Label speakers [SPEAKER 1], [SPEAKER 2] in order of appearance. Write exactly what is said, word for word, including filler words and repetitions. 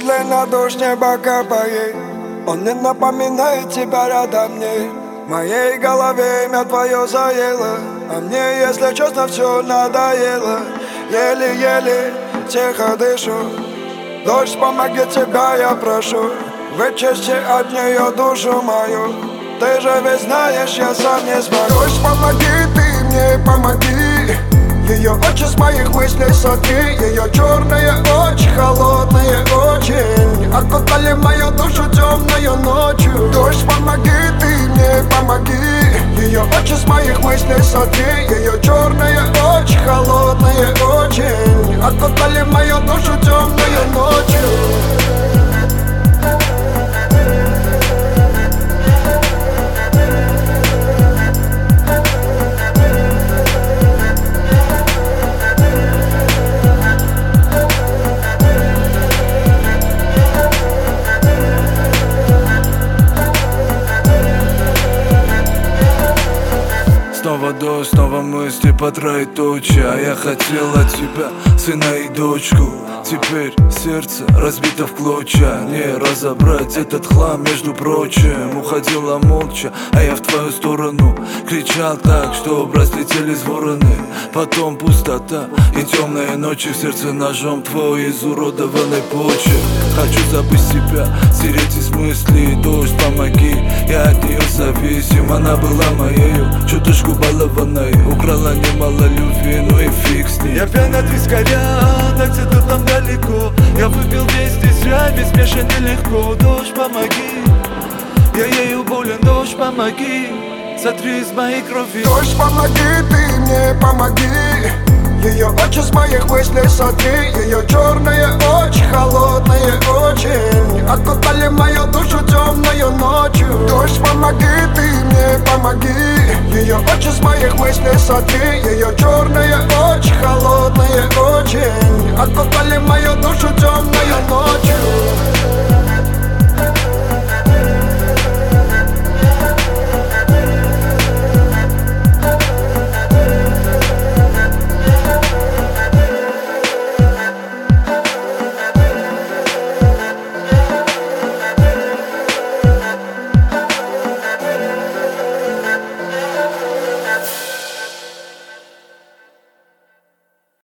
[SPEAKER 1] медленно дождь неба капает. Он не напоминает тебя рядом мне. В моей голове имя твое заело, а мне, если честно, все надоело. Еле-еле тихо дышу. Дождь, помоги, тебя я прошу. Вычисти от нее душу мою. Ты же ведь знаешь, я сам не смогу. Дождь, помоги, ты мне помоги. Ее очи с моих мыслей сотри. Ее черные очи, холодные очень, окутали мою душу темною ночью. Дождь, помоги, ты мне помоги. Ее очи с моих мыслей сотри. Ее черные очи, холодные очень, окутали мою душу темною ночью.
[SPEAKER 2] Снова дождь, снова мысли по троеточие. А я хотел от тебя сына и дочку. Теперь сердце разбито в клочья. Не разобрать этот хлам, между прочим. Уходила молча, а я в твою сторону кричал так, что разлетелись вороны. Потом пустота и темные ночи. В сердце ножом твой изуродованной почвы. Хочу забыть себя, стереть из мыслей. Дождь, помоги, я от нее зависим. Она была моею, чуточку балованной. Украла немало любви, ну и фиг с ней.
[SPEAKER 3] Я пьян от вискаря, так где-то там далеко. Я выпил вместе зря, без смеша нелегко. Дождь, помоги, я ею болен. Дождь, помоги, сотри из моей крови.
[SPEAKER 1] Дождь, помоги, ты мне помоги. Ее очи с моих мыслей сотри. Ее черные очи, холодные очень, окутали мою душу темною ночью. Дождь, помоги, ты мне помоги. Ее очи с моих мыслей сотри. Ее черные очи, холодные очень, окутали мою душу темною ночью.